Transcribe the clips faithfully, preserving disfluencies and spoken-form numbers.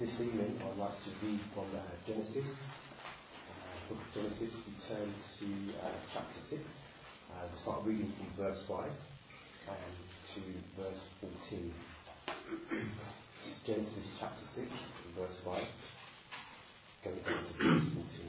this evening I'd like to read from uh, Genesis, uh, book of Genesis. We turn to uh, chapter six. Uh, we'll start reading from verse five and to verse fourteen. Genesis chapter six, verse five, going down to verse fourteen.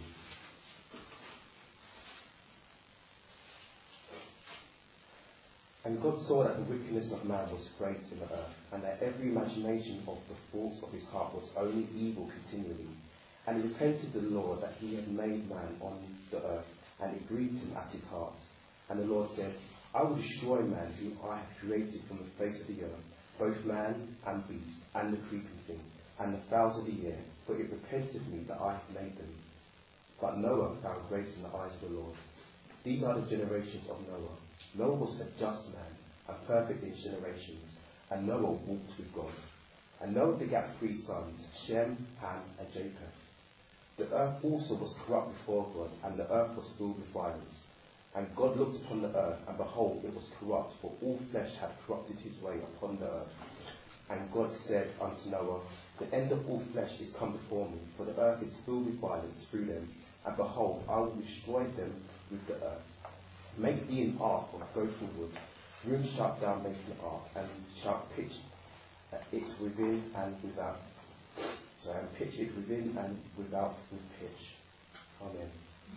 And God saw that the wickedness of man was great in the earth, and that every imagination of the thoughts of his heart was only evil continually. And he repented the Lord that he had made man on the earth, and it grieved him at his heart. And the Lord said, I will destroy man whom I have created from the face of the earth, both man and beast, and the creeping thing, and the fowls of the air, for it repented me that I have made them. But Noah found grace in the eyes of the Lord. These are the generations of Noah. Noah was a just man, and perfect in generations, and Noah walked with God. And Noah begat three sons, Shem, Ham, and Japheth. The earth also was corrupt before God, and the earth was filled with violence. And God looked upon the earth, and behold, it was corrupt, for all flesh had corrupted his way upon the earth. And God said unto Noah, the end of all flesh is come before me, for the earth is filled with violence through them. And behold, I will destroy them with the earth. Make thee an ark of gopher wood. Room shalt thou make an ark, and shalt pitch it within and without. So and pitch it within and without with pitch. Amen.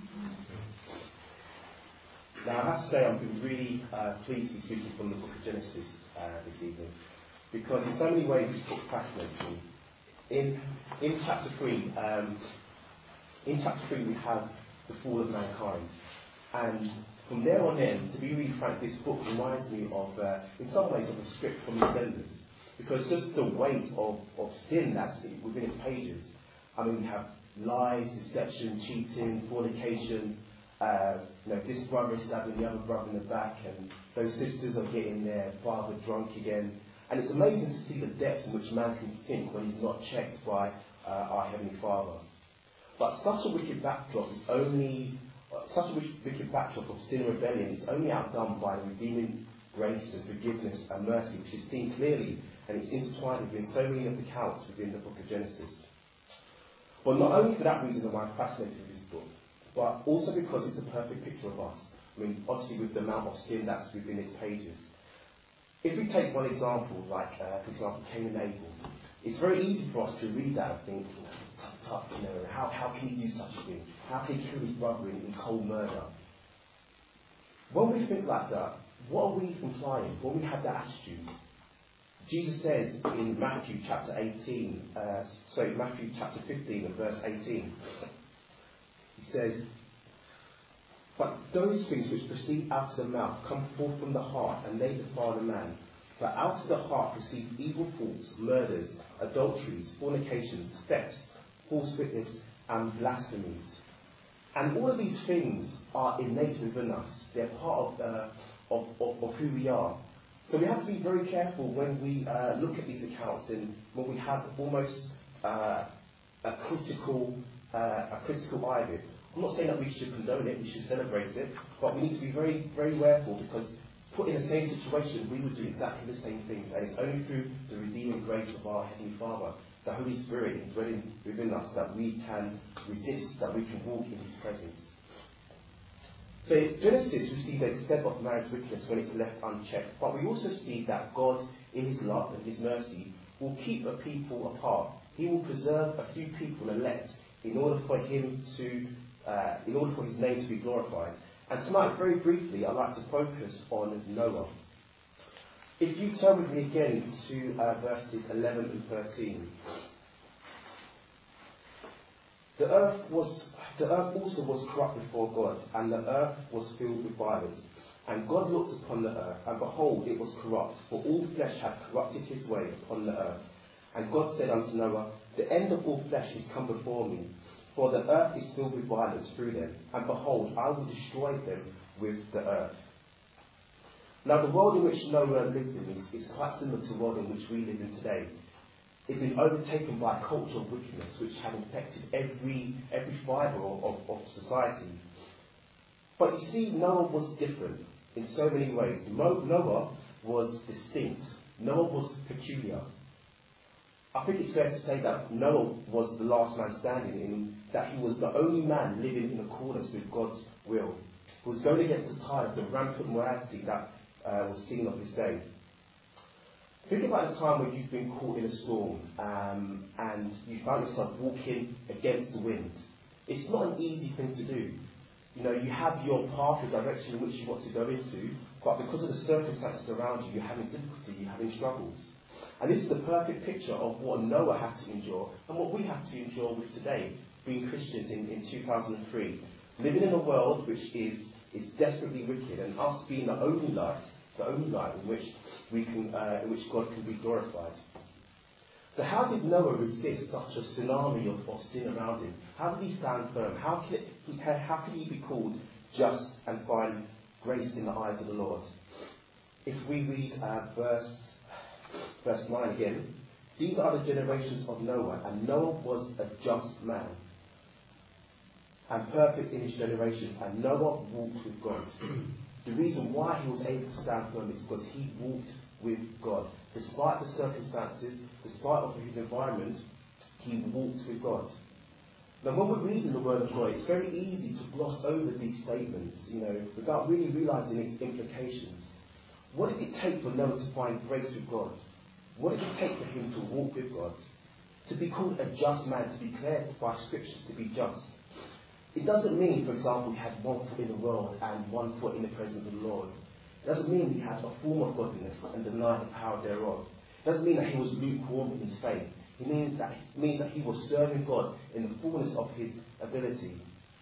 Now I have to say I've been really uh, pleased to be speaking from the book of Genesis uh, this evening, because in so many ways this book fascinates me. In in chapter three, um, in chapter three we have the fall of mankind, and from there on in, to be really frank, this book reminds me of, uh, in some ways, of a script from EastEnders. Because just the weight of, of sin that's within its pages. I mean, we have lies, deception, cheating, fornication. Uh, you know, this brother is stabbing the other brother in the back, and those sisters are getting their father drunk again. And it's amazing to see the depths in which man can sink when he's not checked by uh, our Heavenly Father. But such a wicked backdrop is only... Such a wicked backdrop of sin and rebellion is only outdone by the redeeming grace and forgiveness and mercy, which is seen clearly, and it's intertwined within so many of the accounts within the book of Genesis. But not only for that reason am I fascinated with this book, but also because it's a perfect picture of us. I mean, obviously with the amount of sin that's within its pages. If we take one example, like, uh, for example, Cain and Abel, it's very easy for us to read that and think, you know, tut, tut, you know, how, how can he do such a thing? How can he kill his brother in, in cold murder? When we think like that, what are we implying when we have that attitude? Jesus says in Matthew chapter eighteen, uh, sorry, Matthew chapter fifteen and verse eighteen, he says, but those things which proceed out of the mouth come forth from the heart, and they defile the man. For out of the heart proceed evil thoughts, murders, adulteries, fornications, thefts, false witness, and blasphemies. And all of these things are innate within us. They're part of, uh, of, of, of who we are. So we have to be very careful when we uh, look at these accounts and when we have almost uh, a critical uh, a critical eye of it. I'm not saying that we should condone it, we should celebrate it, but we need to be very, very careful, because put in the same situation, we would do exactly the same things. And it's only through the redeeming grace of our Heavenly Father, the Holy Spirit indwelling within us, that we can resist, that we can walk in His presence. So in Genesis, we see the extent of man's wickedness when it's left unchecked. But we also see that God, in His love and His mercy, will keep a people apart. He will preserve a few people elect in order for Him to, uh, in order for His name to be glorified. And tonight, very briefly, I'd like to focus on Noah. If you turn with me again to uh, verses eleven and thirteen. The earth was, the earth also was corrupt before God, and the earth was filled with violence. And God looked upon the earth, and behold, it was corrupt, for all flesh had corrupted his way upon the earth. And God said unto Noah, the end of all flesh is come before me, for the earth is filled with violence through them, and behold, I will destroy them with the earth. Now the world in which Noah lived in is, is quite similar to the world in which we live in today. It's been overtaken by a culture of wickedness which had infected every every fibre of, of, of society. But you see, Noah was different in so many ways. Mo- Noah was distinct. Noah was peculiar. I think it's fair to say that Noah was the last man standing, in that he was the only man living in accordance with God's will. He was going against the tide of the rampant morality that uh, was seen of his day. Think about the time when you've been caught in a storm um, and you found yourself walking against the wind. It's not an easy thing to do. You know, you have your path, the direction in which you want to go into, but because of the circumstances around you, you're having difficulty, you're having struggles. And this is the perfect picture of what Noah had to endure and what we have to endure with today, being Christians in, in two thousand three. Living in a world which is, is desperately wicked, and us being the only light, the only light in which we can, uh, in which God can be glorified. So how did Noah resist such a tsunami of, of sin around him? How did he stand firm? How can, it, how can he be called just and find grace in the eyes of the Lord? If we read uh, verse, verse nine again, these are the generations of Noah, and Noah was a just man and perfect in his generations, and Noah walked with God. The reason why he was able to stand firm is because he walked with God. Despite the circumstances, despite of his environment, he walked with God. Now when we're reading the Word of God, it's very easy to gloss over these statements, you know, without really realising its implications. What did it take for Noah to find grace with God? What did it take for him to walk with God? To be called a just man, to be declared by Scriptures to be just. It doesn't mean, for example, he had one foot in the world and one foot in the presence of the Lord. It doesn't mean he had a form of godliness and denied the power thereof. It doesn't mean that he was lukewarm in his faith. It means that, it means that he was serving God in the fullness of his ability.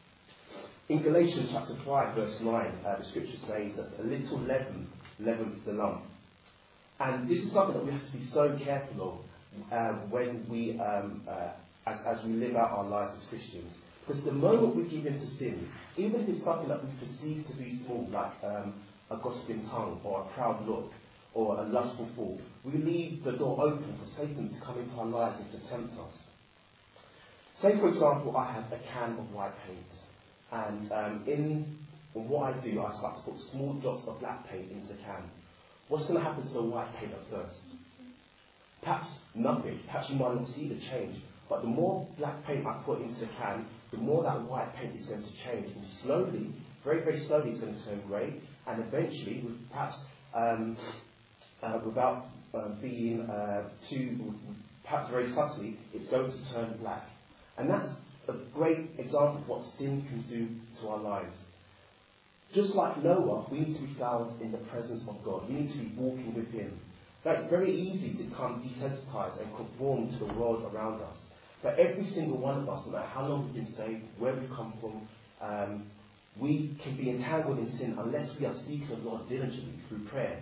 In Galatians chapter five, verse nine, uh, the scripture says that a little leaven leavens the lump. And this is something that we have to be so careful of uh, when we, um, uh, as, as we live out our lives as Christians. Because the moment we give in to sin, even if it's something that we perceive to be small, like um, a gossiping tongue or a proud look or a lustful thought, we leave the door open for Satan to come into our lives and to tempt us. Say, for example, I have a can of white paint, and um, in what I do, I start to put small drops of black paint into the can. What's going to happen to the white paint at first? Perhaps nothing. Perhaps you might not see the change. But the more black paint I put into the can, the more that white paint is going to change. And slowly, very, very slowly, it's going to turn grey. And eventually, with perhaps um, uh, without uh, being uh, too, perhaps very subtly, it's going to turn black. And that's a great example of what sin can do to our lives. Just like Noah, we need to be found in the presence of God. We need to be walking with Him. Now, it's very easy to become desensitized and conform to the world around us. But every single one of us, no matter how long we've been saved, where we've come from, um, we can be entangled in sin unless we are seeking the Lord diligently through prayer.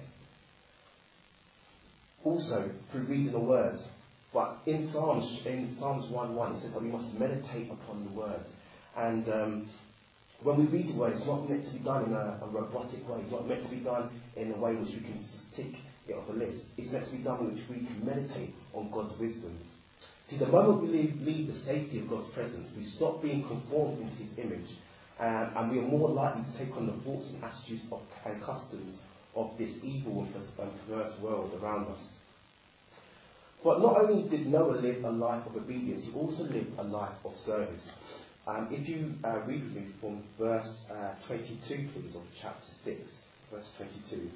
Also, through reading the Word. But in Psalms, in Psalms one one, it says that we must meditate upon the Word. And um, when we read the Word, it's not meant to be done in a, a robotic way. It's not meant to be done in a way which we can just tick it off a list. It's meant to be done in which we can meditate on God's wisdoms. See, the moment we leave, leave the safety of God's presence, we stop being conformed into His image, um, and we are more likely to take on the thoughts and attitudes of, and customs of this evil and perverse world around us. But not only did Noah live a life of obedience, he also lived a life of service. Um, if you uh, read with me from verse uh, twenty-two, please, of chapter six, verse twenty-two.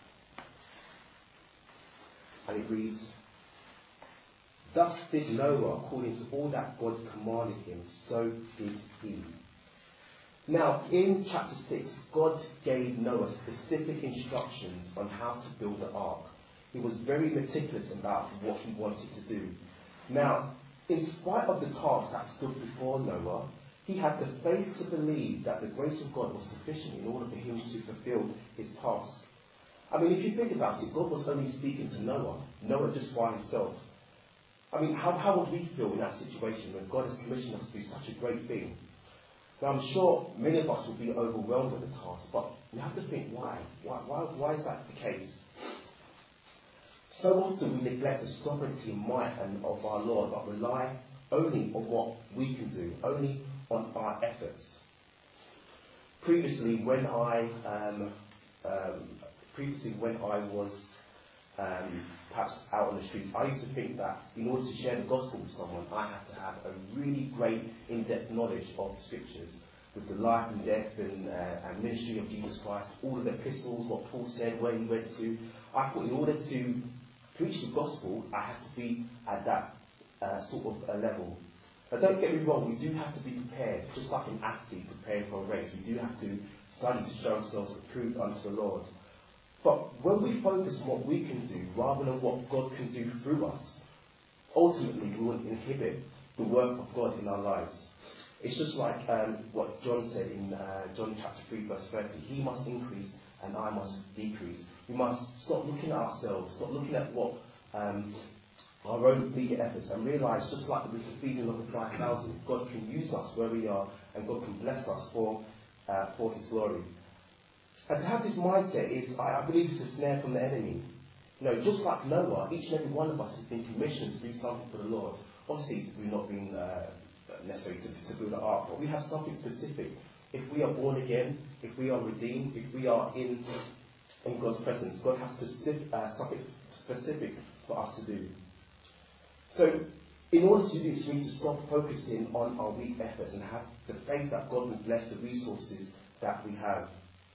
And it reads, "Thus did Noah according to all that God commanded him, so did he." Now, in chapter six, God gave Noah specific instructions on how to build the ark. He was very meticulous about what he wanted to do. Now, in spite of the task that stood before Noah, he had the faith to believe that the grace of God was sufficient in order for him to fulfill his task. I mean, if you think about it, God was only speaking to Noah, Noah just by himself. I mean, how, how would we feel in that situation when God has commissioned us to do such a great thing? Now, I'm sure many of us will be overwhelmed with the task, but we have to think why. Why, why, why is that the case? So often we neglect the sovereignty and might and of our Lord, but rely only on what we can do, only on our efforts. Previously, when I um, um, previously when I was um, perhaps out on the streets, I used to think that in order to share the gospel with someone, I had to have a really great in-depth knowledge of the scriptures, with the life and death and, uh, and ministry of Jesus Christ, all of the epistles, what Paul said, where he went to. I thought in order to preach the gospel, I had to be at that uh, sort of a level. But don't get me wrong, we do have to be prepared, just like an athlete preparing for a race. We do have to study to show ourselves approved unto the Lord. But when we focus on what we can do rather than what God can do through us, ultimately we will inhibit the work of God in our lives. It's just like um, what John said in uh, John chapter three verse thirty. He must increase and I must decrease. We must stop looking at ourselves, stop looking at what um, our own bigger efforts, and realise, just like with the feeding of the five thousand, God can use us where we are and God can bless us for, uh, for His glory. And to have this mindset is, I, I believe, it's a snare from the enemy. You know, just like Noah, each and every one of us has been commissioned to do something for the Lord. Obviously, we've not been uh, necessary to, to build an ark, but we have something specific. If we are born again, if we are redeemed, if we are in in God's presence, God has specific, uh, something specific for us to do. So, in order to do this, we need to stop focusing on our weak efforts and have the faith that God will bless the resources that we have.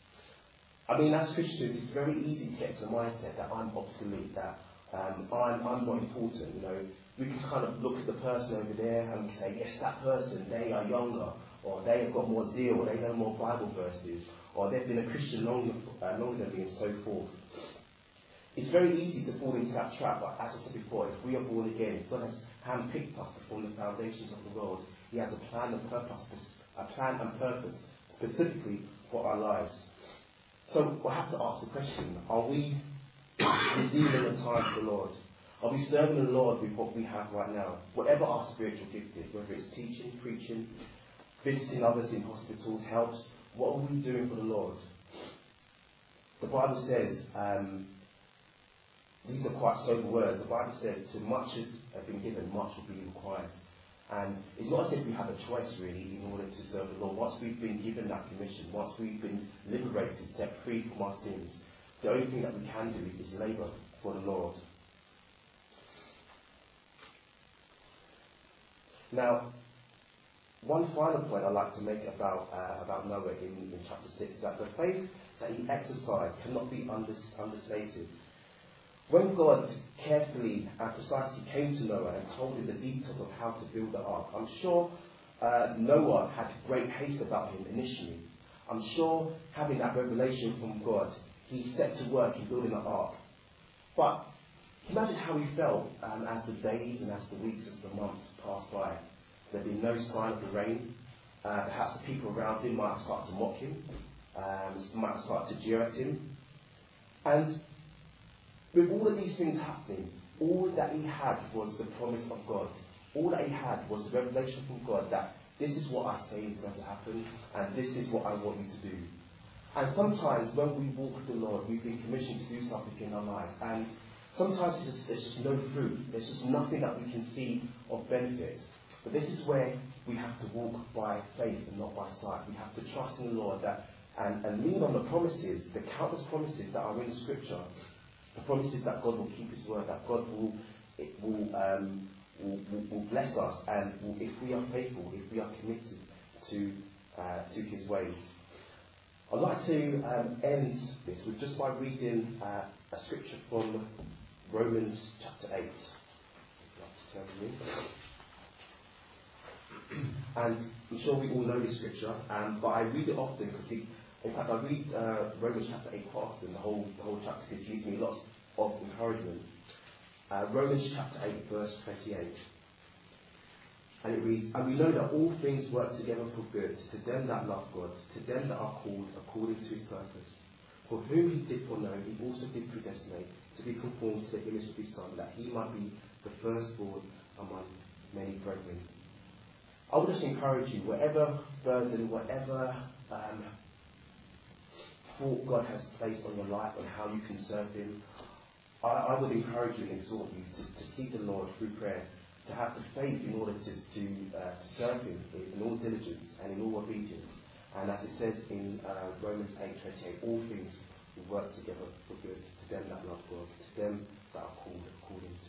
I mean, as Christians, it's very easy to get to the mindset that I'm obsolete, that um, I'm, I'm not important. You know, we can kind of look at the person over there and we say, yes, that person, they are younger, or they have got more zeal, or they know more Bible verses, or they've been a Christian longer, uh, longer than me, and so forth. It's very easy to fall into that trap, but as I said before, if we are born again, if God has handpicked us before the foundations of the world, He has a plan and purpose, a plan and purpose specifically for our lives. So we have to ask the question, are we redeeming the time for the Lord? Are we serving the Lord with what we have right now? Whatever our spiritual gift is, whether it's teaching, preaching, visiting others in hospitals, helps, what are we doing for the Lord? The Bible says, um, these are quite sober words, the Bible says, to much has been given, much will be required. And it's not as if we have a choice, really, in order to serve the Lord. Once we've been given that commission, once we've been liberated, set free from our sins, the only thing that we can do is, is labour for the Lord. Now, one final point I'd like to make about uh, about Noah in, in chapter six is that the faith that he exercised cannot be under, understated. When God carefully and precisely came to Noah and told him the details of how to build the ark, I'm sure uh, Noah had great haste about him initially. I'm sure, having that revelation from God, he set to work in building the ark. But imagine how he felt um, as the days and as the weeks, as the months passed by. There'd been no sign of the rain. Uh, perhaps the people around him might have started to mock him, um, might have started to jeer at him. And with all of these things happening, all that he had was the promise of God. All that he had was the revelation from God that this is what I say is going to happen, and this is what I want you to do. And sometimes when we walk with the Lord, we've been commissioned to do something in our lives, and sometimes there's just, there's just no fruit. There's just nothing that we can see of benefit. But this is where we have to walk by faith and not by sight. We have to trust in the Lord that and, and lean on the promises, the countless promises that are in the Scripture. The promises that God will keep His word, that God will it will, um, will, will, will bless us, and will, if we are faithful, if we are committed to uh, to His ways. I'd like to um, end this with just by reading uh, a scripture from Romans chapter eight. I'd like to tell you. And I'm sure we all know this scripture, um, but I read it often because it, in fact I read uh, Romans chapter eight quite often. The whole, the whole chapter gives me lots of encouragement. Uh, Romans chapter eight verse twenty-eight. And it reads, and we know that all things work together for good to them that love God, to them that are called according to His purpose. For whom He did foreknow, He also did predestinate to be conformed to the image of His Son, that He might be the firstborn among many brethren. I would just encourage you, whatever burden, whatever um, thought God has placed on your life and how you can serve Him, I, I would encourage you and exhort you to, to seek the Lord through prayer, to have the faith in order to, to, uh, to serve Him in all diligence and in all obedience. And as it says in uh, Romans eight twenty-eight, all things will work together for good to them that love God, to them that are called according